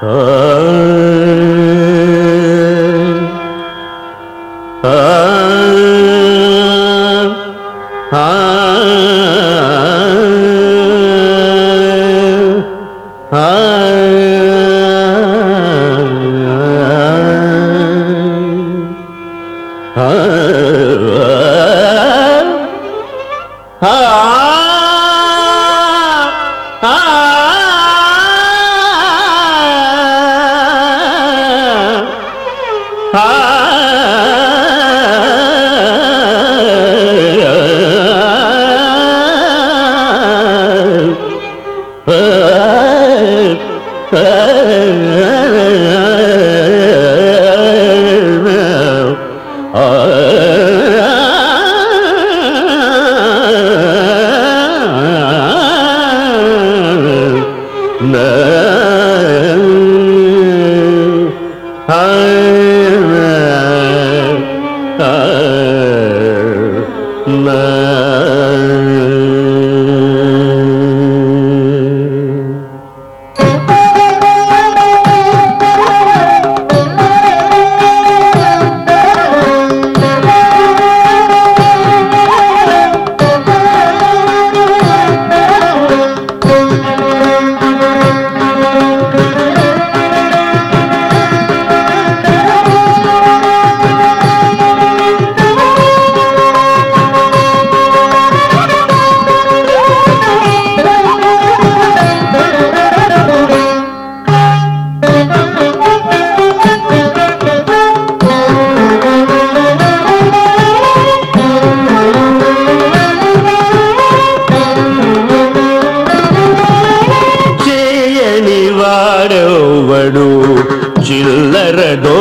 చిల్లర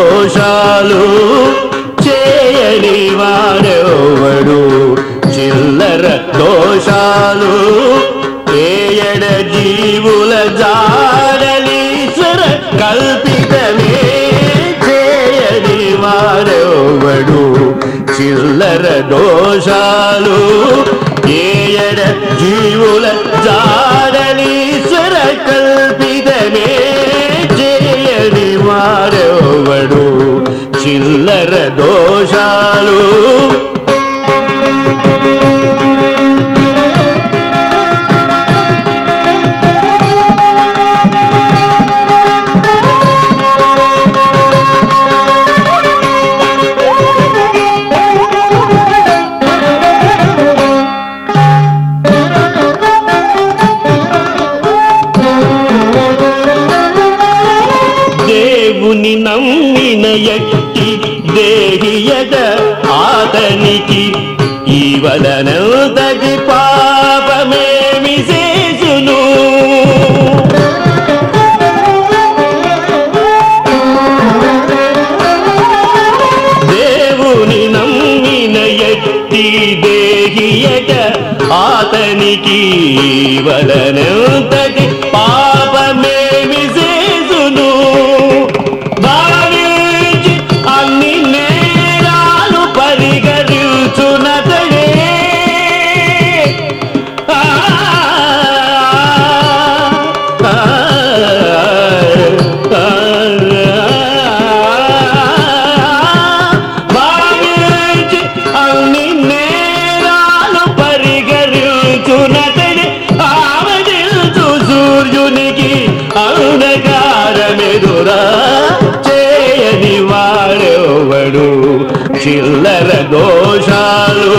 దోషాలు చేయని వాడెవడు చిల్లర దోషాలు ఏయడ జీవుల జాడలీశ్వర కల్పితమే చేయని వాడెవడు చిల్లర దోషాలు ఏయడ జీవుల జాడలీశ్వర కల్పితమే వాడెవడు చిల్లర దోషాలు దేవుని నమ్మిన ఎట్టి దేహియద ఆతనికి ఈవలనంతటి పాపమేమి చేసును దేవుని నమ్మిన ఎట్టి దేహియద ఆతనికి ఈవలనంతటి పాపమేమి చేసును అన్ని నేరాలు పరిగరించునతడే అన్ని నేరాలు పరిగరించునతడే ఆవదిల్చు సూర్యునికి అంధకారమెదురా చేయని వాడెవడు చిల్లర దోషాలు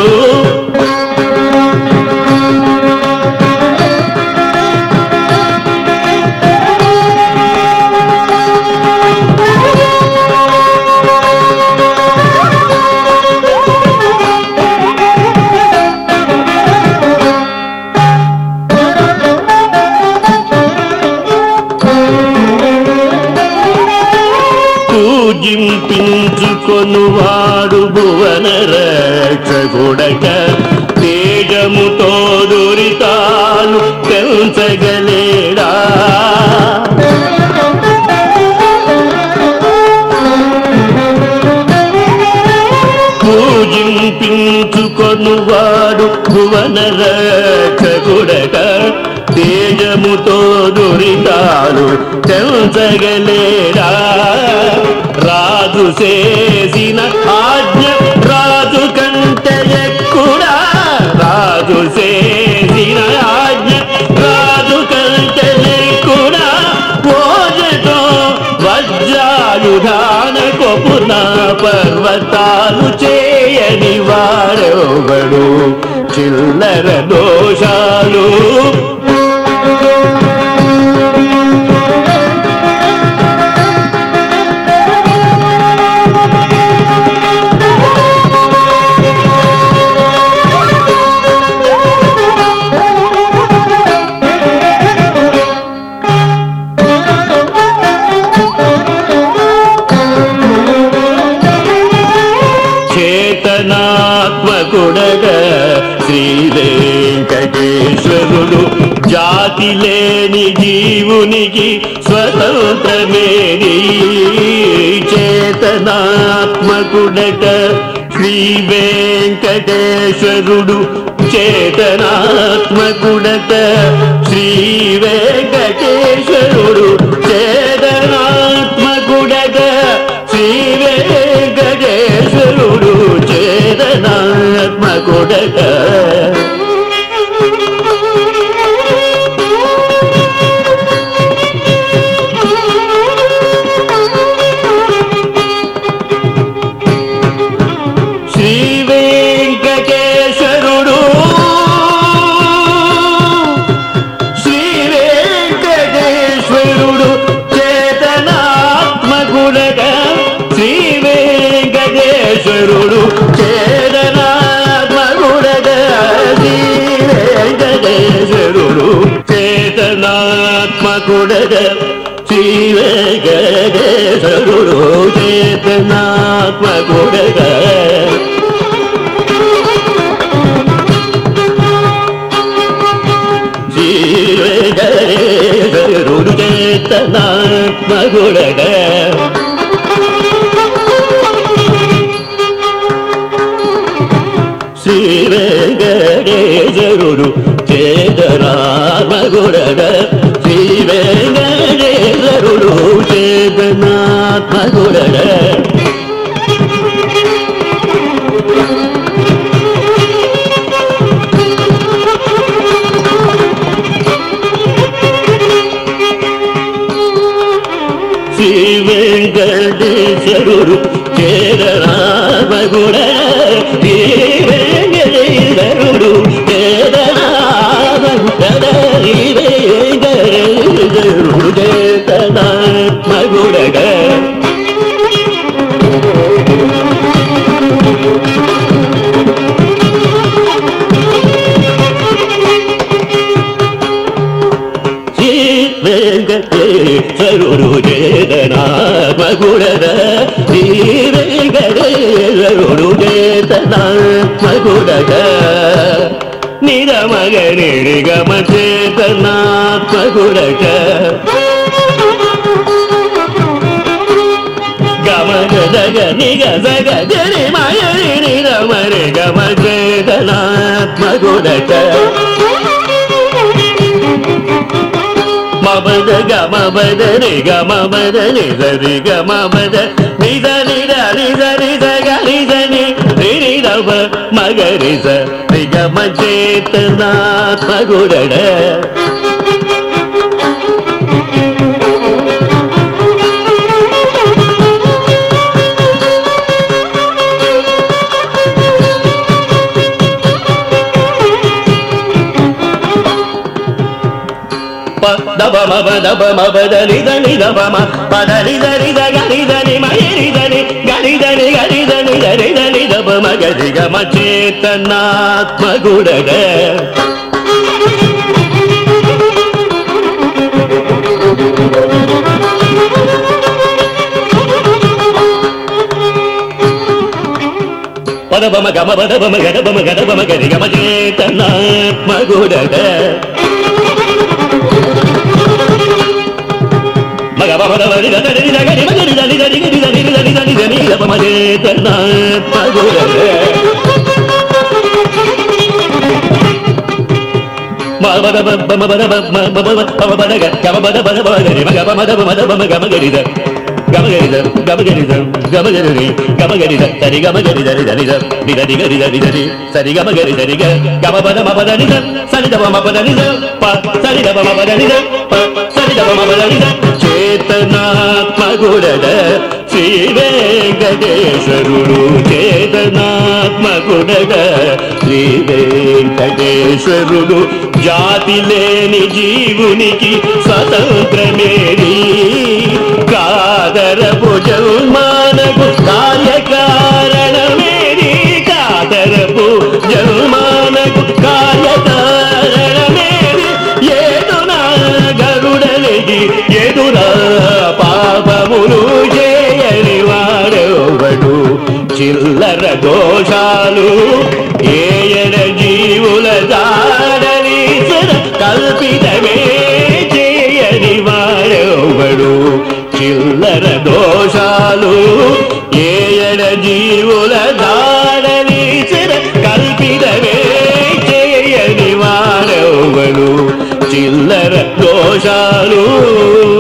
పూజింపించుకొనువాడు భువన రక్షకుడక తేజముతో దురితాను పెంచగలేడా పూజింపించుకొనువాడు భువన రక్షకుడక తేజముతో దురితాను తెంచగలేడా రాజు చేసిన ఆజ్ఞ రాజు కంటే ఎక్కుడా రాజు చేసిన ఆజ్ఞ రాజు కంటే ఎక్కుడా ఓజతో వజ్రాయుధాన కొపున పర్వతాలు చేయని వాడెవడు చిల్లర దోషాలు చేతనాత్మకుడగ శ్రీ వెంకటేశ్వరుడు జాతి లేని జీవునికి స్వతంత్రమేది చేతనాత్మకుడగ శ్రీ వెంకటేశ్వరుడు చేతనాత్మకుడగ శ్రీ వెంకటేశ్వరుడు చేతనాత్మకుడగ శ్రీ వెంకటేశ్వరుడు చేతనాత్మకుడగ శ్రీ వెంకటేశ్వరుడు శ్రీ వెంకటేశ్వరుడు చేతనాత్మకుడగ శ్రీ వెంకటేశ్వరుడు చేతనాత్మకుడగ శ్రీ వెంకటేశ్వరుడు చేతనాత్మకుడగ శ్రీ వెంకటేశ్వరుడు చేతనాత్మకుడగ శ్రీ వెంకటేశ్వరుడు చేతనాత్మకుడగ శ్రీ వెంకటేశ్వరుడు చేతనాత్మకుడగ శ్రీ వెంకటేశ్వరుడు చేతనాత్మకుడగ శ్రీ వెంకటేశ్వరుడు చేతనాత్మకుడగ శ్రీ వెంకటేశ్వరుడు చేతనాత్మకుడగ శ్రీ వెంకటేశ్వరుడు చేతనాత్మకుడగ శ్రీ వెంకటేశ్వరుడు చేతనాత్మకుడగ శ్రీ వెంకటేశ్వరుడు చేతనాత్మకుడగ నిరమగ నిరిగమ చేతనాత్మకుడగ గమగదగ నిగజగ జరి మయరి నిరమ నిగమ చేతనాత్మకుడగ మబద గమబద నిగమబద నిజరి గమబద నిజ నిద నిజ నిజ గనిజని నిరిదవ మగరిజ నిగమ చేతనాత్మకుడగ దబ మబ దబ మబద నిద నిద బమ పద నిద నిద గనిదని మయరిదని గనిదని గనిదని గనిదని దబ మగరి గమ చేతనాత్మకుడగ పద బమ గమ పద బమ గద బమ గద బమ గరి గమ చేతనాత్మకుడగ చేతనాత్మగుడ శ్రీ వెంకటేశ్వరుడు చేతనాత్మగుడ శ్రీ వెంకటేశ్వరుడు జాతి లేని జీవునికి స్వతంత్రమేది కాదరపు జన్మానకు కార్యకారణమేది కాదరపు జన్మానకు కార్యకారణమేది ఏదునా గరుడనిది ఎదురా పాపములు చేయని వాడెవడు చిల్లర దోషాలు ఏయన జీవుల దాడని కల్పితమే చేయని వాడెవడు చిల్లర దోషాలు ఏయన జీవుల దాడని కల్పితమే చేయని వాడెవడు చిల్లర దోషాలు